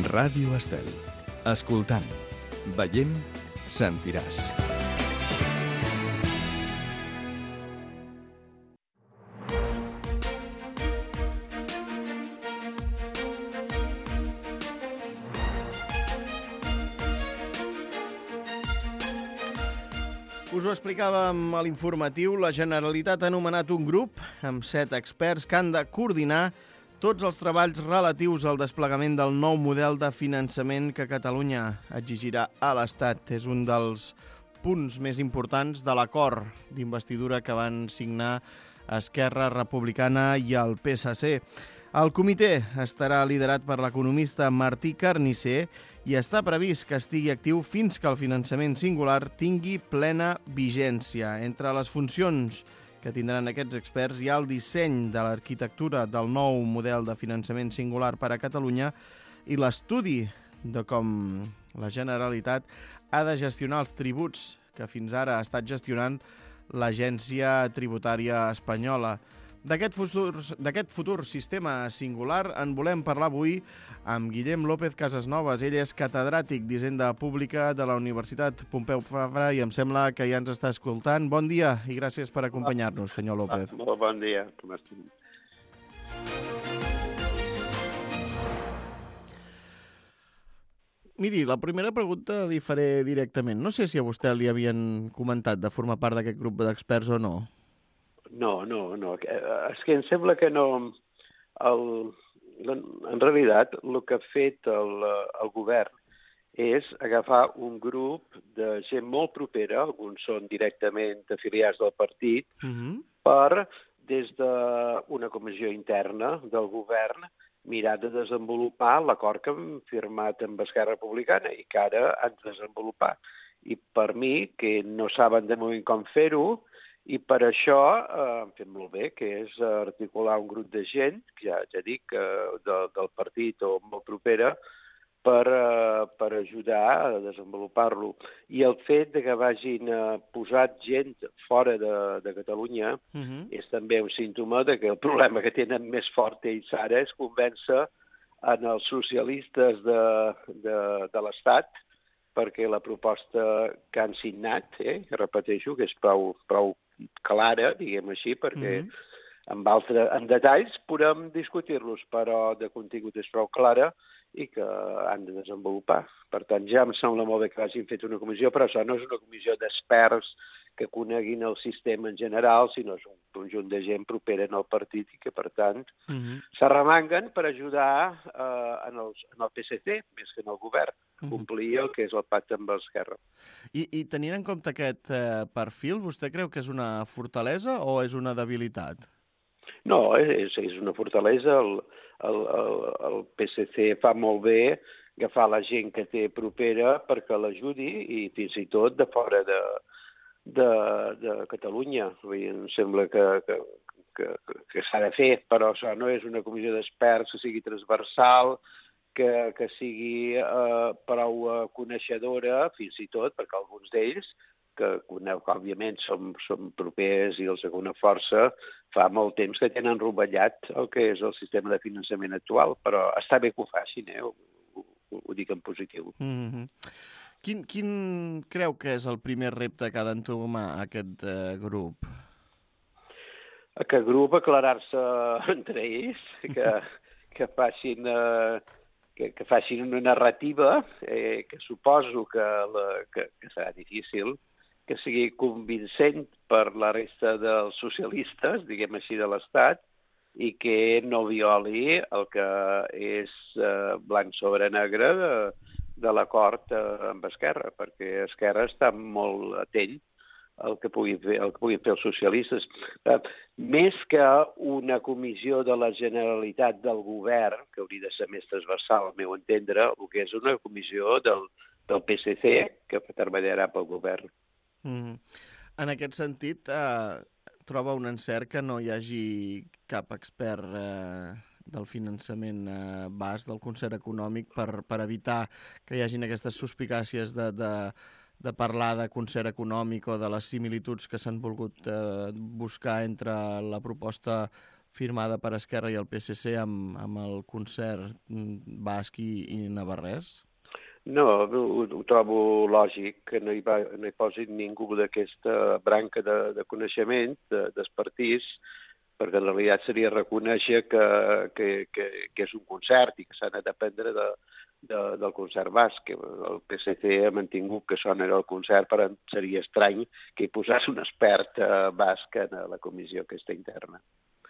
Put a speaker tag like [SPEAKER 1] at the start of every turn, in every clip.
[SPEAKER 1] Ràdio Estel. Escoltant, veient, sentiràs.
[SPEAKER 2] Us ho explicàvem a l'informatiu, la Generalitat ha nomenat un grup amb 7 experts que han de coordinar tots els treballs relatius al desplegament del nou model de finançament que Catalunya exigirà a l'Estat. És un dels punts més importants de l'acord d'investidura que van signar Esquerra Republicana i el PSC. El comitè estarà liderat per l'economista Martí Carnicer i està previst que estigui actiu fins que el finançament singular tingui plena vigència. Entre les funcions que tindran aquests experts hi ha el disseny de l'arquitectura del nou model de finançament singular per a Catalunya i l'estudi de com la Generalitat ha de gestionar els tributs que fins ara ha estat gestionant l'Agència Tributària Espanyola. D'aquest futur sistema singular en volem parlar avui amb Guillem López Casasnovas. Ell és catedràtic d'Hisenda Pública de la Universitat Pompeu Fabra i em sembla que ja ens està escoltant. Bon dia i gràcies per acompanyar-nos, senyor López.
[SPEAKER 3] Molt bon dia. Com estem?
[SPEAKER 2] Miri, la primera pregunta li faré directament. No sé si a vostè li havien comentat de formar part d'aquest grup d'experts o no.
[SPEAKER 3] No. És que em sembla que no. En realitat, el que ha fet el govern és agafar un grup de gent molt propera, alguns són directament afiliats del partit, per, des d'una comissió interna del govern, mirar de desenvolupar l'acord que hem firmat amb Esquerra Republicana i que ara han de desenvolupar. I per mi, que no saben de moment com fer-ho, i per això han fet molt bé, que és articular un grup de gent, ja dic, del partit o molt propera, per ajudar a desenvolupar-lo. I el fet que vagin posat gent fora de Catalunya és també un símptoma que el problema que tenen més fort ells ara és convèncer en els socialistes de l'Estat perquè la proposta que han signat, repeteixo, que és prou clara, diguem així, perquè en detalls podem discutir-los, però de contingut és prou clara i que han de desenvolupar. Per tant, ja em sembla molt bé que hagin fet una comissió, però això no és una comissió d'experts que coneguin el sistema en general, sinó és un conjunt de gent propera en el partit i que, per tant, s'arremanguen per ajudar en el PSC, més que en el govern, complir el que és el pacte amb l'Esquerra.
[SPEAKER 2] I tenint en compte aquest perfil, vostè creu que és una fortalesa o és una debilitat?
[SPEAKER 3] No, és una fortalesa. El PSC fa molt bé agafar la gent que té propera perquè l'ajudi i fins i tot de fora de Catalunya. Em sembla que s'ha de fer, però això no és una comissió d'experts que sigui transversal, que sigui prou coneixedora, fins i tot, perquè alguns d'ells, que òbviament són propers i els de una força, fa molt temps que tenen rovellat el que és el sistema de finançament actual, però està bé que ho facin, ho dic en positiu.
[SPEAKER 2] Quin creu que és el primer repte que ha d'entomar aquest grup?
[SPEAKER 3] Aquest grup aclarar-se entre ells, que facin una narrativa que suposo que serà difícil, que sigui convincent per la resta dels socialistes, diguem així, de l'Estat, i que no violi el que és blanc sobre negre de l'acord amb Esquerra, perquè Esquerra està molt atent al que puguin fer els socialistes. Més que una comissió de la Generalitat del govern, que hauria de ser més transversal, al meu entendre, el que és una comissió del PSC que treballarà pel govern.
[SPEAKER 2] En aquest sentit, troba un encert que no hi hagi cap expert del finançament basc, del concert econòmic, per evitar que hi hagin aquestes suspicàcies de parlar de concert econòmic o de les similituds que s'han volgut buscar entre la proposta firmada per Esquerra i el PSC amb el concert basc i navarrès?
[SPEAKER 3] No, ho trobo lògic que no hi posi ningú d'aquesta branca de coneixement dels partits, perquè en realitat seria reconèixer que és un concert i que s'ha de dependre del concert basc. El PSC ha mantingut que això no era el concert, però seria estrany que hi posés un expert basc en la comissió aquesta interna.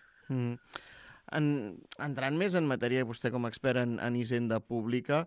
[SPEAKER 2] Entrant més en matèria, vostè com a expert en hisenda pública,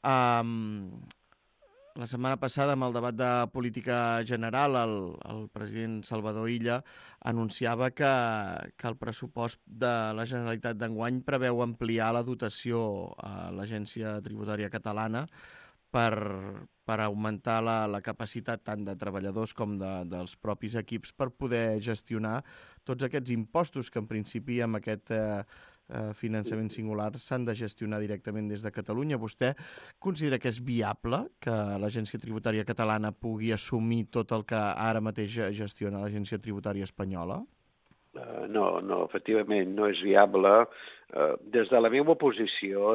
[SPEAKER 2] la setmana passada, amb el debat de política general, el president Salvador Illa anunciava que el pressupost de la Generalitat d'enguany preveu ampliar la dotació a l'Agència Tributària Catalana per augmentar la capacitat tant de treballadors com dels propis equips per poder gestionar tots aquests impostos que en principi amb aquest finançament singular s'han de gestionar directament des de Catalunya. Vostè considera que és viable que l'Agència Tributària Catalana pugui assumir tot el que ara mateix gestiona l'Agència Tributària Espanyola?
[SPEAKER 3] No, efectivament, no és viable. Des de la meva posició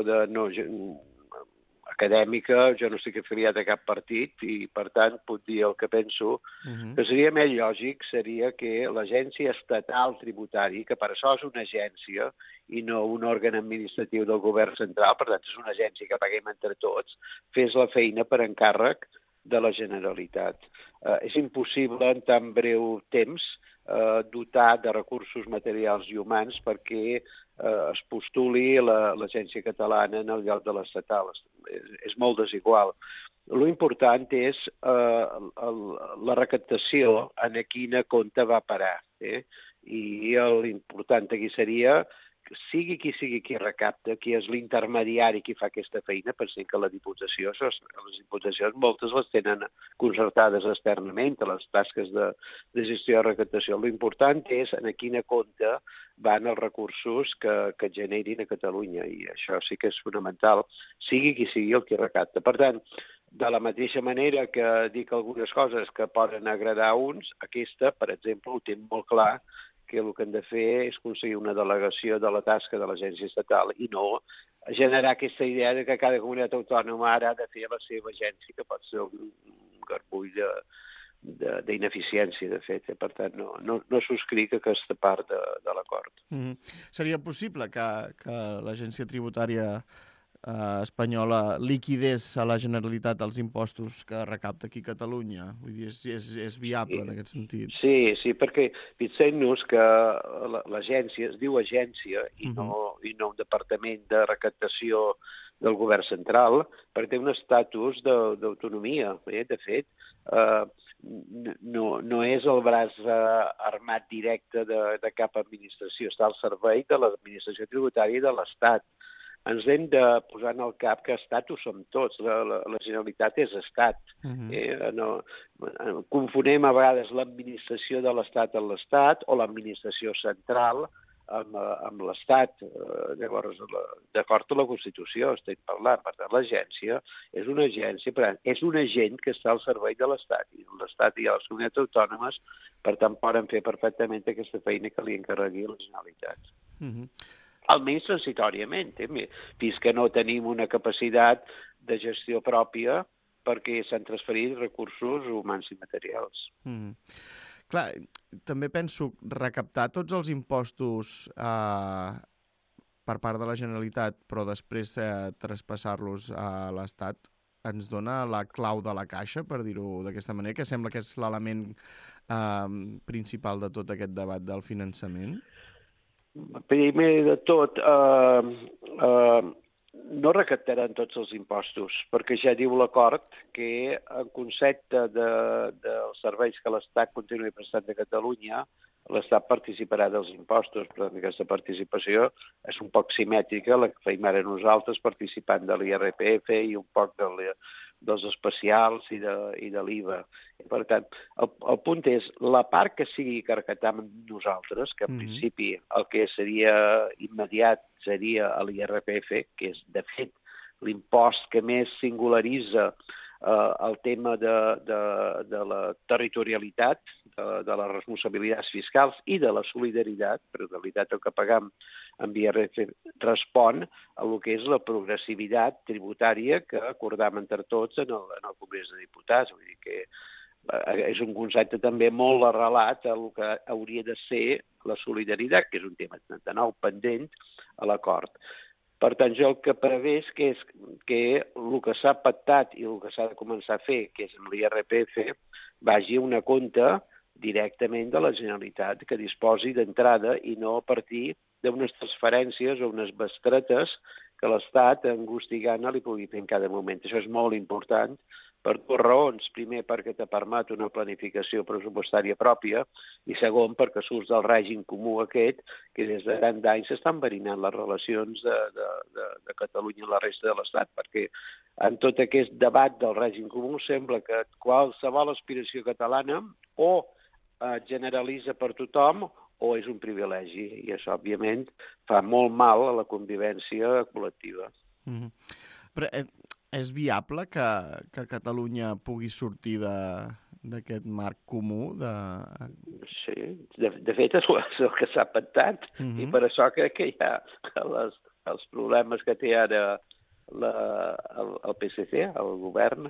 [SPEAKER 3] acadèmica, jo no estic afiliat a cap partit i, per tant, puc dir el que penso, que seria més lògic seria que l'Agència Estatal Tributari, que per això és una agència i no un òrgan administratiu del govern central, per tant, és una agència que paguem entre tots, fes la feina per encàrrec de la Generalitat. És impossible en tan breu temps dotar de recursos materials i humans perquè es postuli l'agència catalana en el lloc de l'estatal. És molt desigual. L'important és la recaptació en quina compte va parar. I l'important aquí seria sigui qui recapta, qui és l'intermediari qui fa aquesta feina, pensem que la Diputació, les Diputacions moltes les tenen concertades externament a les tasques de gestió de recaptació. L'important és en quina compte van els recursos que generin a Catalunya i això sí que és fonamental, sigui qui sigui el qui recapta. Per tant, de la mateixa manera que dic algunes coses que poden agradar a uns, aquesta, per exemple, ho té molt clar, que el que hem de fer és aconseguir una delegació de la tasca de l'agència estatal i no generar aquesta idea de que cada comunitat autònoma ara ha de fer la seva agència, que pot ser un garbull d'ineficiència, de fet. Per tant, no subscric aquesta part de l'acord.
[SPEAKER 2] Seria possible que l'agència tributària espanyola liquidés a la Generalitat els impostos que recapta aquí a Catalunya? Vull dir, és viable en aquest sentit?
[SPEAKER 3] Sí, perquè fixem-nos que l'agència es diu agència i no un departament de recaptació del govern central, perquè té un estatus d'autonomia. De fet, no és el braç armat directe de cap administració, està al servei de l'administració tributària i de l'Estat. Ens hem de posar en el cap que Estat ho som tots, la Generalitat és Estat. Confonem a vegades l'administració de l'Estat amb l'Estat o l'administració central amb l'Estat. Llavors, d'acord amb la Constitució estem parlant. Per tant, l'agència és una agència, per tant, és un agent que està al servei de l'Estat. I l'Estat i les comunitats autònomes, per tant, poden fer perfectament aquesta feina que li encarregui la Generalitat. Almenys transitoriament, fins que no tenim una capacitat de gestió pròpia perquè s'han transferit recursos humans i materials.
[SPEAKER 2] Clar, també penso recaptar tots els impostos per part de la Generalitat, però després traspassar-los a l'Estat, ens dona la clau de la caixa, per dir-ho d'aquesta manera, que sembla que és l'element principal de tot aquest debat del finançament?
[SPEAKER 3] Primer de tot, no recaptaran tots els impostos, perquè ja diu l'acord que en concepte dels serveis que l'Estat continuï prestant a Catalunya, l'Estat participarà dels impostos, però aquesta participació és un poc simètrica, la que feim ara nosaltres participant de l'IRPF i un poc dels especials i de l'IVA. Per tant, el punt és, la part que sigui que recaptam nosaltres, que en principi el que seria immediat seria l'IRPF, que és, de fet, l'impost que més singularitza el tema de la territorialitat, de les responsabilitats fiscals i de la solidaritat, perquè en realitat el que pagam amb IRF respon a el que és la progressivitat tributària que acordam entre tots en el Congrés de Diputats. Vull dir que és un concepte també molt arrelat al que hauria de ser la solidaritat, que és un tema de nou pendent a l'acord. Per tant, jo el que prevés que és que el que s'ha pactat i el que s'ha de començar a fer, que és amb l'IRPF, vagi a una compte directament de la Generalitat, que disposi d'entrada i no a partir d'unes transferències o unes bestretes que l'Estat, angusti i gana, li pugui fer en cada moment. Això és molt important per dues raons. Primer, perquè te permet una planificació pressupostària pròpia i segon, perquè surts del règim comú aquest, que des de tant d'anys s'estan enverinant les relacions de Catalunya amb la resta de l'Estat, perquè en tot aquest debat del règim comú sembla que qualsevol aspiració catalana o generalitza per tothom o és un privilegi, i això, òbviament, fa molt mal a la convivència col·lectiva.
[SPEAKER 2] Però és viable que Catalunya pugui sortir d'aquest marc comú?
[SPEAKER 3] Sí, de fet és el que s'ha pactat, i per això crec que hi ha els problemes que té ara el PSC, el govern,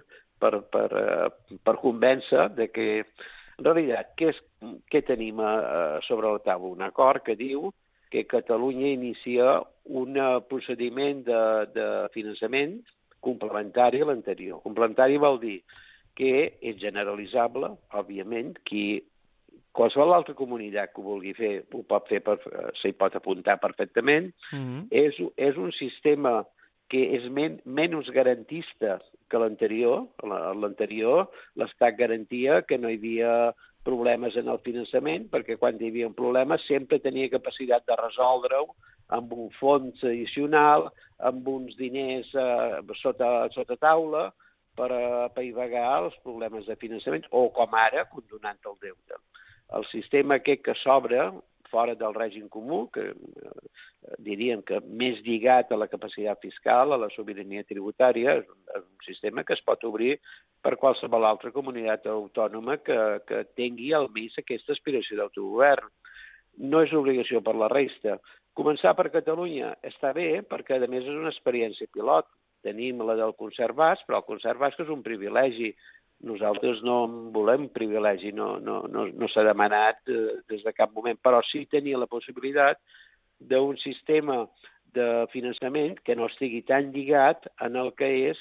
[SPEAKER 3] per convèncer de que en realitat, què tenim sobre la taula? Un acord que diu que Catalunya inicia un procediment de finançament complementari a l'anterior. Complementari vol dir que és generalitzable, òbviament, qualsevol altra comunitat que ho vulgui fer ho pot fer, s'hi pot apuntar perfectament. És un sistema que és menys garantista que l'anterior. L'anterior, l'Estat garantia que no hi havia problemes en el finançament, perquè quan hi havia un problema sempre tenia capacitat de resoldre-ho amb un fons addicional, amb uns diners sota taula per apaivagar els problemes de finançament, o com ara, condonant el deute. El sistema aquest que s'obre fora del règim comú, que diríem que més lligat a la capacitat fiscal, a la sobirania tributària, és un sistema que es pot obrir per qualsevol altra comunitat autònoma que tingui almenys aquesta aspiració d'autogovern. No és obligació per la resta. Començar per Catalunya està bé, perquè a més és una experiència pilot. Tenim la del concert basc, però el concert basc és un privilegi. Nosaltres no en volem privilegi, no s'ha demanat des de cap moment, però sí tenia la possibilitat d'un sistema de finançament que no estigui tan lligat en el que és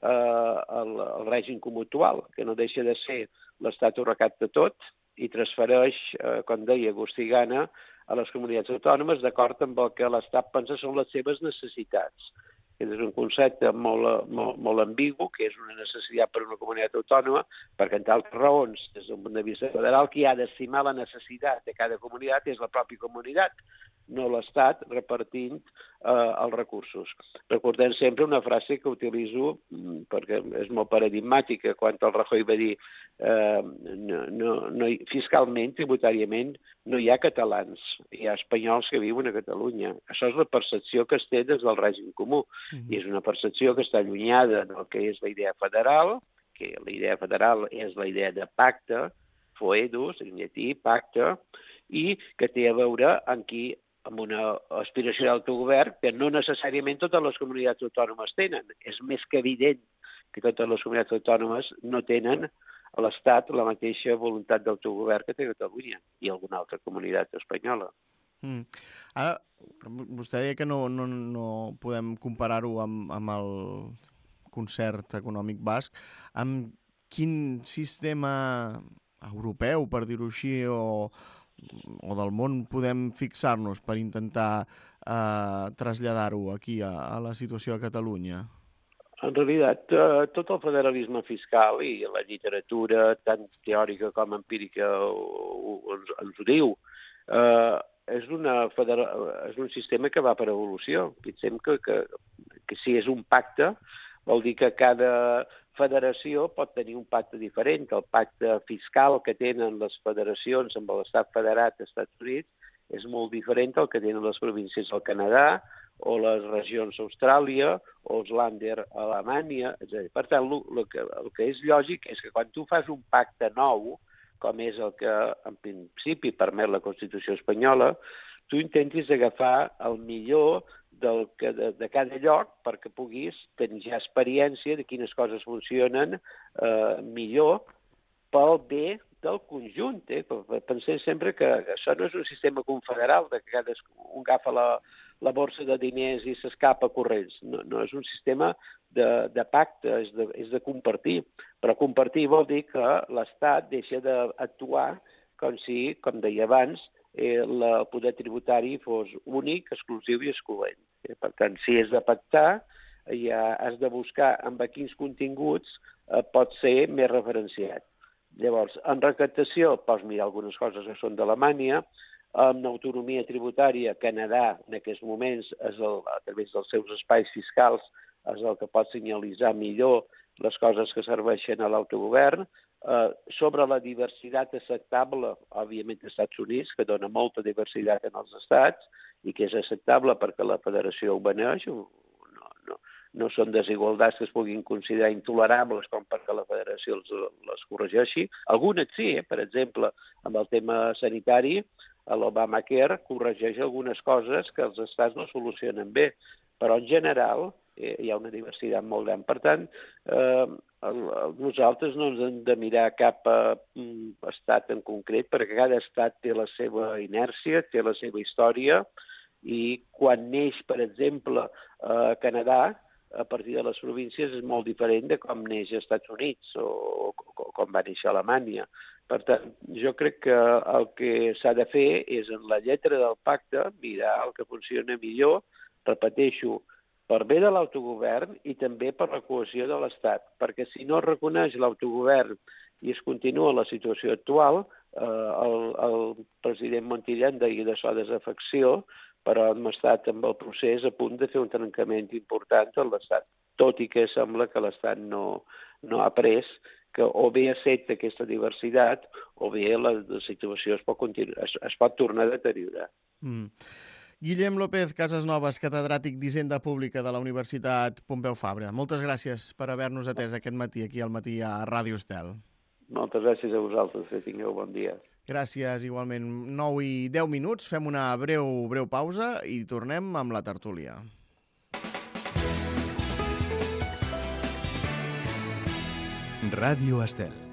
[SPEAKER 3] el règim comú actual, que no deixa de ser l'Estat ho recapta tot i transfereix, com deia Agustí Gana, a les comunitats autònomes d'acord amb el que l'Estat pensa són les seves necessitats. És un concepte molt ambigu, que és una necessitat per a una comunitat autònoma, perquè, entre altres raons, des d'un punt de vista federal, qui ha d'estimar la necessitat de cada comunitat és la pròpia comunitat, no l'Estat repartint els recursos. Recordem sempre una frase que utilitzo perquè és molt paradigmàtica, quan el Rajoy va dir fiscalment, tributàriament, no hi ha catalans, hi ha espanyols que viuen a Catalunya. Això és la percepció que es té des del règim comú, i és una percepció que està allunyada del que és la idea federal, que la idea federal és la idea de pacte, foedus, en llatí, pacte, i que té a veure amb una aspiració d'autogovern que no necessàriament totes les comunitats autònomes tenen. És més que evident que totes les comunitats autònomes no tenen a l'Estat la mateixa voluntat d'autogovern que té Catalunya i alguna altra comunitat espanyola.
[SPEAKER 2] Ara, vostè deia que no podem comparar-ho amb el concert econòmic basc. Amb quin sistema europeu, per dir-ho així, o del món podem fixar-nos per intentar traslladar-ho aquí a la situació a Catalunya?
[SPEAKER 3] En realitat, tot el federalisme fiscal i la literatura, tant teòrica com empírica, ens ho diu. És un sistema que va per evolució. Pensem que si és un pacte, vol dir que cada federació pot tenir un pacte diferent. El pacte fiscal que tenen les federacions amb l'Estat federat dels Estats Units és molt diferent del que tenen les províncies del Canadà, o les regions d'Austràlia, o els Länder a Alemanya, etc. Per tant, el que és lògic és que quan tu fas un pacte nou, com és el que en principi permet la Constitució espanyola, tu intentis agafar el millor de cada lloc perquè puguis tenir ja experiència de quines coses funcionen millor pel bé del conjunt. Pensem sempre que això no és un sistema confederal, de que cadascú agafa la borsa de diners i s'escapa corrents. No és un sistema de pacte, és de compartir. Però compartir vol dir que l'Estat deixa d'actuar com si, com deia abans, el poder tributari fos únic, exclusiu i excloent. Per tant, si és de pactar, ja has de buscar amb quins continguts pot ser més referenciat. Llavors, en recaptació, pots mirar algunes coses que són d'Alemanya, en autonomia tributària, Canadà, en aquests moments, a través dels seus espais fiscals, és el que pot senyalitzar millor les coses que serveixen a l'autogovern. Sobre la diversitat acceptable, òbviament, als Estats Units, que dona molta diversitat en els estats i que és acceptable perquè la federació ho beneix, no són desigualtats que es puguin considerar intolerables com perquè la federació les corregeixi. Algunes sí, per exemple, amb el tema sanitari, l'Obamacare corregeix algunes coses que els estats no solucionen bé, però en general hi ha una diversitat molt gran. Per tant, nosaltres no ens hem de mirar cap estat en concret, perquè cada estat té la seva inèrcia, té la seva història, i quan neix, per exemple, Canadà, a partir de les províncies és molt diferent de com neix als Estats Units o com va néixer Alemanya. Per tant, jo crec que el que s'ha de fer és, en la lletra del pacte, mirar el que funciona millor, repeteixo, per bé de l'autogovern i també per la cohesió de l'Estat, perquè si no es reconeix l'autogovern i es continua la situació actual, el president Montilla en deia de la desafecció, però hem estat amb el procés a punt de fer un trencament important a l'Estat, tot i que sembla que l'Estat no ha après que o bé accepta aquesta diversitat o bé la situació es pot tornar a deteriorar.
[SPEAKER 2] Guillem López Casasnovas, catedràtic d'Hisenda Pública de la Universitat Pompeu Fabra. Moltes gràcies per haver-nos atès aquest matí aquí al matí a Ràdio Estel.
[SPEAKER 3] Moltes gràcies a vosaltres, que tingueu bon dia.
[SPEAKER 2] Gràcies, igualment. 9 i 10 minuts, fem una breu pausa i tornem amb la tertúlia.
[SPEAKER 1] Ràdio Estel.